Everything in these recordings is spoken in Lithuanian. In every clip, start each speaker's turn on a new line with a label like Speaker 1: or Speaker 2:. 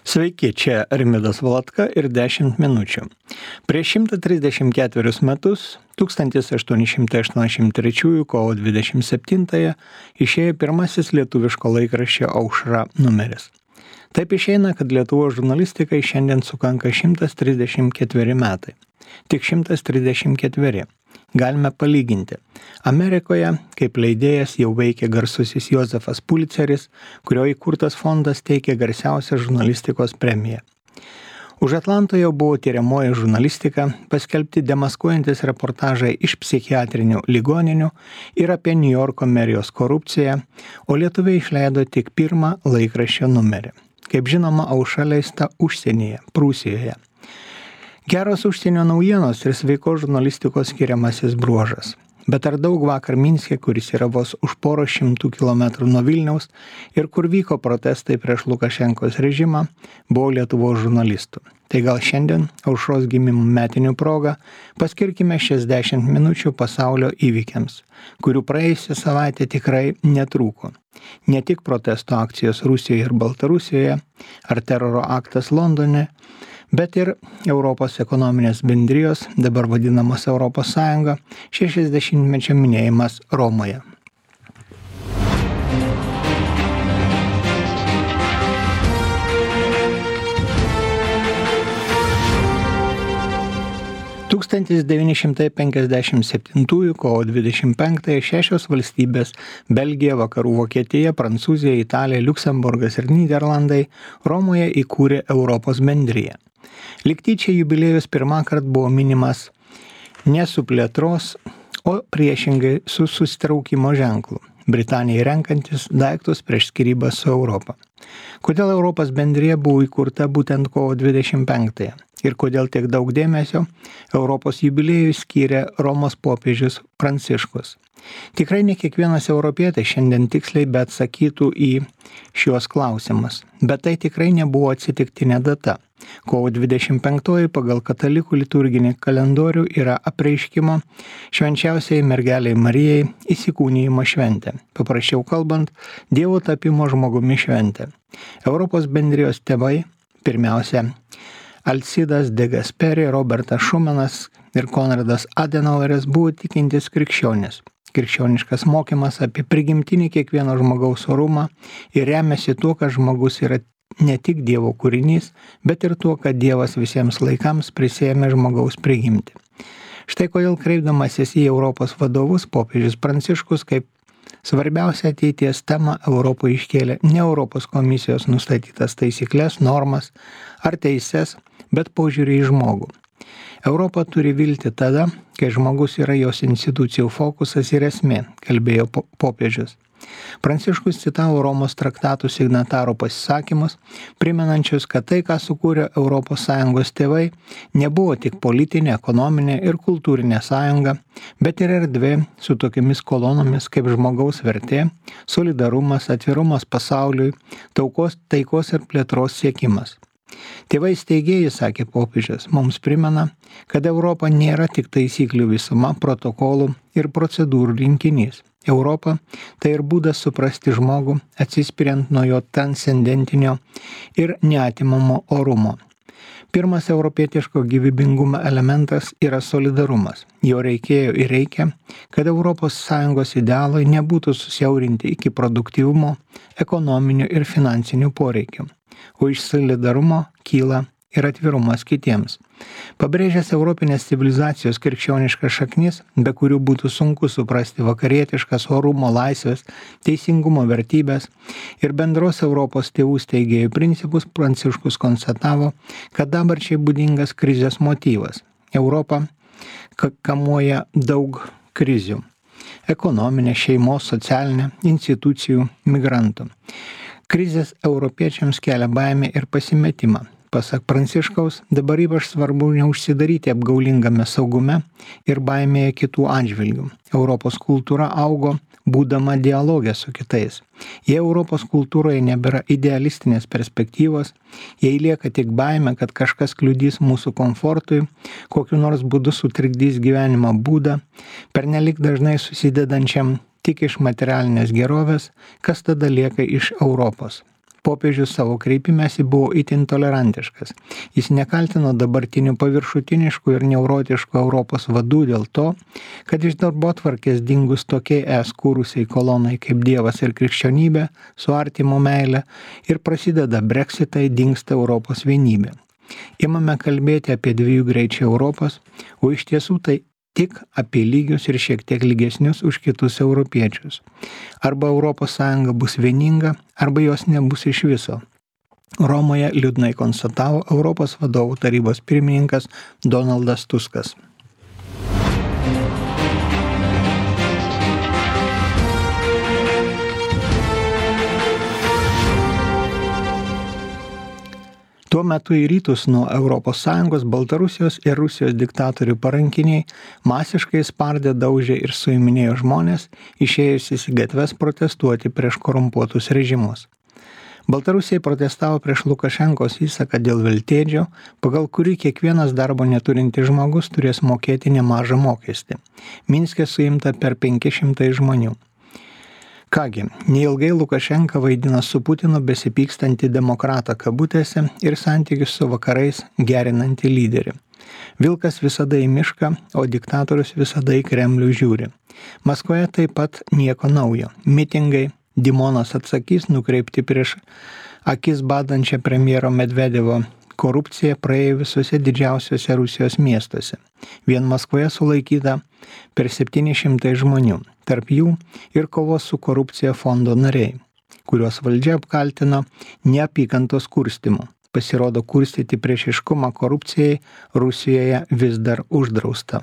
Speaker 1: Sveiki, čia Rimvydas Valatka ir 10 minučių. Prieš 134 metus, 1883 kovo 27-ąją, išėjo pirmasis lietuviško laikraščio Aušra numeris. Taip išeina, kad Lietuvos žurnalistikai šiandien sukanka 134 metai. Tik 134. Galime palyginti. Amerikoje kaip leidėjas jau veikia garsusis Josefas Pulitzeris, kurio įkurtas fondas teikia garsiausią žurnalistikos premiją. Už Atlanto jau buvo tyriamoji žurnalistika, paskelbti demaskuojantis reportažai iš psichiatrinių ligoninių ir apie Niujorko merijos korupciją, o lietuviai išleido tik pirmą laikraščio numerį. Kaip žinoma, Aušra leista užsienyje, Prūsijoje. Geros užsienio naujienos ir sveikos žurnalistikos skiriamasis bruožas. Bet ar daug vakar Minske, kuris yra vos už poros šimtų kilometrų nuo Vilniaus ir kur vyko protestai prieš Lukašenkos režimą, buvo Lietuvos žurnalistų. Tai gal šiandien, Aušros gimimo metinių proga, paskirkime 60 minučių pasaulio įvykiams, kurių praėjusią savaitę tikrai netrūko. Ne tik protesto akcijos Rusijoje ir Baltarusijoje, ar teroro aktas Londone, bet ir Europos ekonominės bendrijos, dabar vadinamos Europos Sąjunga, 60-mečio minėjimas Romoje. Tūkstantis 957 kovo 25 šešios valstybės - Belgija, Vakarų Vokietija, Prancūzija, Italija, Liuksemburgas ir Nyderlandai - Romoje įkūrė Europos bendriją. Lyg tyčia jubiliejus pirmąkart buvo minimas ne su plėtros, o priešingai su susitraukimo ženklu, Britanijai renkantis daiktus prieš skyrybas su Europa. Kodėl Europos bendrija buvo įkurta būtent kovo 25-ąją ir kodėl tiek daug dėmesio Europos jubiliejui skyrė Romos popiežius Pranciškus. Tikrai ne kiekvienas europietis šiandien tiksliai bet atsakytų į šios klausimus, bet tai tikrai nebuvo atsitiktinė data. Kovo 25 pagal katalikų liturginį kalendorių yra apreiškimo švenčiausiai mergelei Marijai įsikūnijimo šventė. Paprasčiau kalbant, Dievo tapimo žmogumi šventė. Europos bendrijos tėvai, pirmiausia, Alcidas de Gasperi, Robertas Šumanas ir Konradas Adenaueris buvo tikintis krikščionis. Krikščioniškas mokymas apie prigimtinį kiekvieno žmogaus orumą ir remiasi tuo, kad žmogus yra ne tik Dievo kūrinys, bet ir tuo, kad Dievas visiems laikams prisiėmė žmogaus prigimtį. Štai kodėl kreipdamasis į Europos vadovus, popiežius Pranciškus kaip svarbiausia ateities tema Europoje iškėlė ne Europos komisijos nustatytas taisyklės, normas ar teises, bet požiūrį į žmogų. Europa turi vilti tada, kai žmogus yra jos institucijų fokusas ir esmė, kalbėjo popiežius. Pranciškus citavo Romos traktatų signatarų pasisakymus, primenančius, kad tai, ką sukūrė ES tėvai, nebuvo tik politinė, ekonominė ir kultūrinė sąjunga, bet ir erdvė su tokiamis kolonomis kaip žmogaus vertė, solidarumas, atvirumas pasauliui, taikos ir plėtros siekimas. Tėvai steigėjai, sakė popiežius, mums primena, kad Europa nėra tik taisyklių visuma, protokolų ir procedūrų rinkinys. Europa tai ir būdas suprasti žmogų, atsispiriant nuo jo transcendentinio ir neatimamo orumo. Pirmas europietiško gyvybingumo elementas yra solidarumas. Jo reikėjo ir reikia, kad ES idealai nebūtų susiaurinti iki produktyvumo, ekonominių ir finansinių poreikių, o iš solidarumo kyla ir atvirumas kitiems. Pabrėžęs europinės civilizacijos krikščioniškas šaknis, be kurių būtų sunku suprasti vakarietiškas orumo, laisvės, teisingumo vertybės ir bendros Europos tėvų steigėjų principus, Pranciškus konstatavo, kad dabarčiai būdingas krizės motyvas. Europa kamuoja daug krizių - ekonominė, šeimos, socialinė, institucijų, migrantų. Krizės europiečiams kelia baimę ir pasimetimą. Pasak Pranciškaus, dabar ypač svarbu neužsidaryti apgaulingame saugume ir baimėje kitų atžvilgių. Europos kultūra augo, būdama dialogė su kitais. Jei Europos kultūroje nebėra idealistinės perspektyvos, jei lieka tik baimė, kad kažkas kliudys mūsų komfortui, kokiu nors būdu sutrikdys gyvenimo būdą, pernelik dažnai susidedančiam tik iš materialinės gerovės, kas tada lieka iš Europos. popiežius savo kreipimęsi buvo itin tolerantiškas. Jis nekaltino dabartinių paviršutiniškų ir neurotiškų Europos vadų dėl to, kad iš darbotvarkės dingus tokiai kūrusiai kolonai kaip Dievas ir krikščionybė su artimo meile ir prasideda Brexitai, dingsta Europos vienybė. Imame kalbėti apie 2 greičių Europos, o iš tiesų tai tik apie lygius ir šiek tiek lygesnius už kitus europiečius. Arba ES bus vieninga, arba jos nebus iš viso. Romoje liūdnai konstatavo Europos vadovų tarybos pirmininkas Donaldas Tuskas. Tuo metu į rytus nuo ES Baltarusijos ir Rusijos diktatorių parankiniai masiškai spardė, daužė ir suiminėjo žmonės, išėjusius į gatves protestuoti prieš korumpuotus režimus. Baltarusijai protestavo prieš Lukašenkos įsaką dėl veltėdžio, pagal kurį kiekvienas darbo neturintis žmogus turės mokėti nemažą mokestį. Minske suimta per 500 žmonių. Kągi, neilgai Lukašenka vaidina su Putinu besipykstantį demokratą kabutėse ir santykius su vakarais gerinantį lyderį. Vilkas visada į mišką, o diktatorius visada į Kremlių žiūri. Maskvoje taip pat nieko naujo. Mitingai, Dimonas atsakys nukreipti prieš akis badančią premjero Medvedevo korupciją praėjo visose didžiausiuose Rusijos miestuose. Vien Maskvoje sulaikyta per 700 žmonių, tarp jų ir kovos su korupcija fondo nariai, kuriuos valdžia apkaltino neapykantos kurstymu. Pasirodo, kurstyti priešiškumą korupcijai Rusijoje vis dar uždrausta.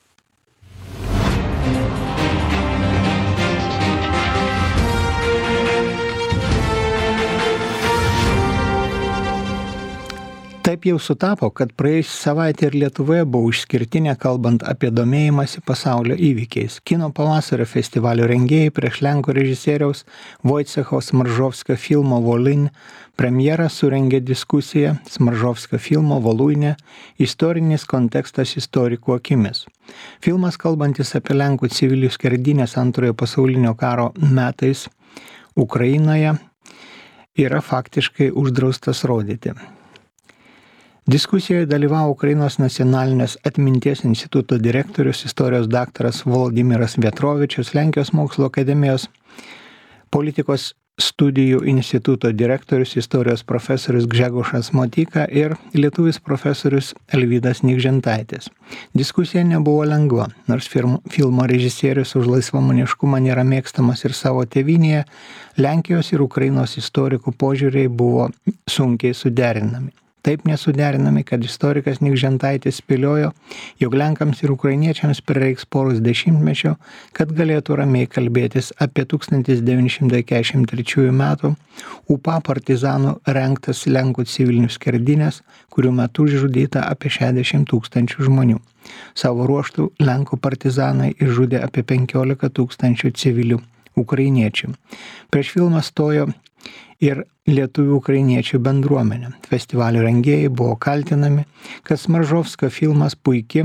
Speaker 1: Taip jau sutapo, kad praėjusią savaitę ir Lietuvoje buvo išskirtinė, kalbant apie domėjimąsi pasaulio įvykiais. Kino pavasario festivalio rengėjai prieš lenkų režisieriaus Wojciecho Smaržovskio filmo Volyn premjerą surengė diskusiją Smaržovskio filmo Voluinė – istorinis kontekstas istorikų akimis. Filmas, kalbantis apie lenkų civilių skerdynės Antrojo pasaulinio karo metais Ukrainoje, yra faktiškai uždraustas rodyti. Diskusijoje dalyvavo Ukrainos nacionalinės atminties instituto direktorius, istorijos daktaras Volodimiras Vietrovičius, Lenkijos mokslo akademijos politikos studijų instituto direktorius, istorijos profesorius Gžegošas Motyka ir lietuvis profesorius Alvydas Nikžentaitis. Diskusija nebuvo lengva, nors filmo režisierius už laisvamaniškumą nėra mėgstamas ir savo tėvynėje, Lenkijos ir Ukrainos istorikų požiūriai buvo sunkiai suderinami. Taip nesuderinami, kad istorikas Nikžentaitis spėliojo, jog Lenkams ir ukrainiečiams prireiks poros dešimtmečio, kad galėtų ramiai kalbėtis apie 1943 metų UPA partizanų rengtas Lenkų civilinių skerdynės, kurių metu žudyta apie 60 000 žmonių. Savo ruožtų Lenkų partizanai išžudė apie 15 000 civilių ukrainiečių. Prieš filmą stojo ir lietuvių ukrainiečių bendruomenė. Festivalio rengėjai buvo kaltinami, kad Smaržovskio filmas puiki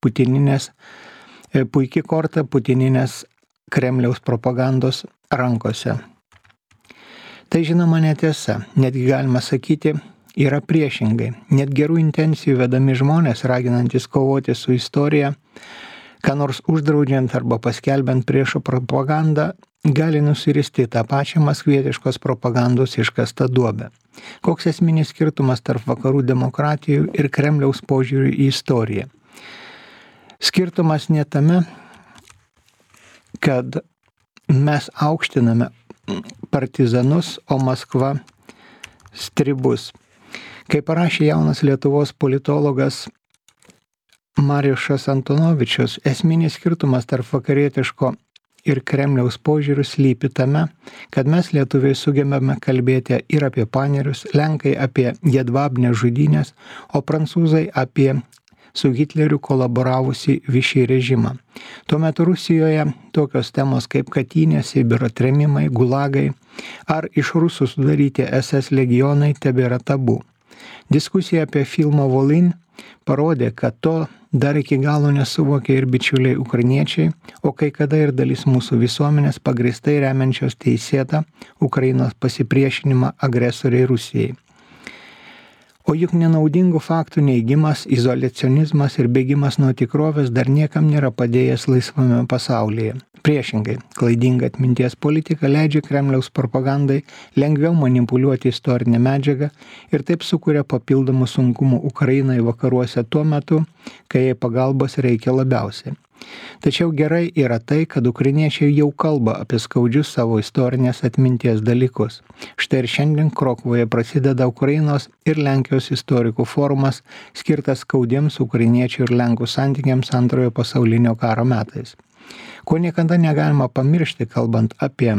Speaker 1: korta putininės Kremliaus propagandos rankose. Tai žinoma netiesa, netgi galima sakyti, yra priešingai. Net gerų intencijų vedami žmonės, raginantis kovoti su istorija, ką nors uždraudžiant arba paskelbiant priešo propagandą, gali nusiristi tą pačią maskvietiškos propagandos iškastą duobę. Koks esminis skirtumas tarp vakarų demokratijų ir Kremliaus požiūrių į istoriją? Skirtumas ne tame, kad mes aukštiname partizanus, o Maskva stribus. Kaip parašė jaunas Lietuvos politologas Mariušas Antonovičius, esminis skirtumas tarp vakarietiško ir Kremliaus požiūrių slypi tame, kad mes lietuviai sugebame kalbėti ir apie panerius, lenkai apie Jedvabnės žudynės, o prancūzai apie su Hitleriu kolaboravusi Vichy režimą. Tuo metu Rusijoje tokios temos kaip Katynė, Sibiro trėmimai, gulagai ar iš rusų sudaryti SS legionai tebėra tabu. Diskusija apie filmą Volyn parodė, kad to dar iki galo nesuvokė ir bičiuliai ukrainiečiai, o kai kada ir dalis mūsų visuomenės pagrįstai remiančios teisėtą Ukrainos pasipriešinimą agresoriai Rusijai. O juk nenaudingų faktų neigimas, izoliacionizmas ir bėgimas nuo tikrovės dar niekam nėra padėjęs laisvame pasaulyje. Priešingai, klaidinga atminties politika leidžia Kremliaus propagandai lengviau manipuliuoti istorinę medžiagą ir taip sukuria papildomų sunkumų Ukrainai vakaruose tuo metu, kai jai pagalbos reikia labiausiai. Tačiau gerai yra tai, kad ukrainiečiai jau kalba apie skaudžius savo istorinės atminties dalykus. Štai ir šiandien Krokuvoje prasideda Ukrainos ir Lenkijos istorikų forumas, skirtas skaudiems ukrainiečių ir lenkų santykiams Antrojo pasaulinio karo metais. Ko niekada negalima pamiršti, kalbant apie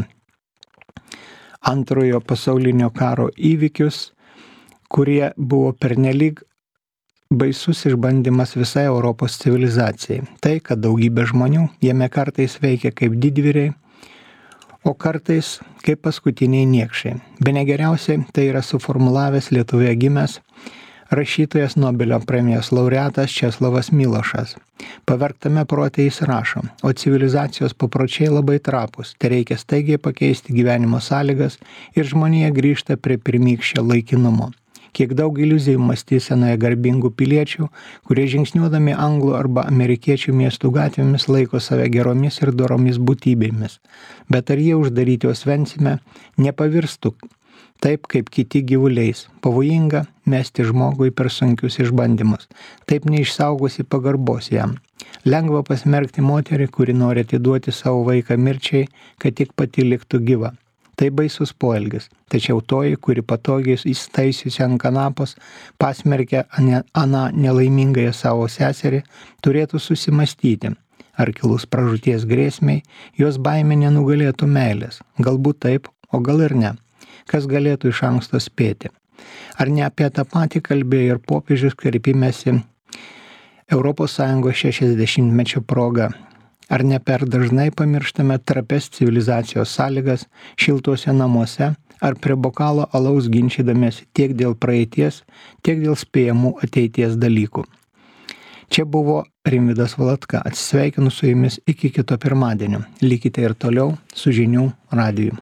Speaker 1: Antrojo pasaulinio karo įvykius, kurie buvo pernelyg baisus išbandymas visai Europos civilizacijai. Tai, kad daugybė žmonių jame kartais veikia kaip didvyriai, o kartais kaip paskutiniai niekšai. Bene geriausiai tai yra suformulavęs Lietuvoje gimęs rašytojas Nobelio premijos laureatas Česlovas Milošas. Pavergtame prote jis rašo, o civilizacijos papročiai labai trapūs, tai reikia staigiai pakeisti gyvenimo sąlygas ir žmonija grįžta prie pirmykščio laikinumo. Kiek daug iliuzijų mąstysenoje garbingų piliečių, kurie žingsniuodami anglų arba amerikiečių miestų gatvėmis laiko save geromis ir doromis būtybėmis. Bet ar jie uždaryti Osvencime nepavirstų taip kaip kiti gyvuliais? Pavojinga mesti žmogui per sunkius išbandymus. Taip neišsaugosi pagarbos jam. Lengva pasmerkti moterį, kuri nori atiduoti savo vaiką mirčiai, kad tik pati liktų gyva. Tai baisus poelgis, tačiau toji, kuri patogiai įstaisiusi ant kanapos, pasmerkia aną nelaimingąją savo seserį, turėtų susimastyti, ar kilus pražūties grėsmei, jos baimė nenugalėtų meilės. Galbūt taip, o gal ir ne. Kas galėtų iš anksto spėti? Ar ne apie tą patį kalbėjo ir popiežius kreipimėsi ES 60-mečio proga? Ar ne per dažnai pamirštame trapes civilizacijos sąlygas šiltuose namuose ar prie bokalo alaus ginčydamiesi tiek dėl praeities, tiek dėl spėjamų ateities dalykų? Čia buvo Rimvydas Valatka. Atsisveikinu su jumis iki kito pirmadienio. Likite ir toliau su Žinių radiju.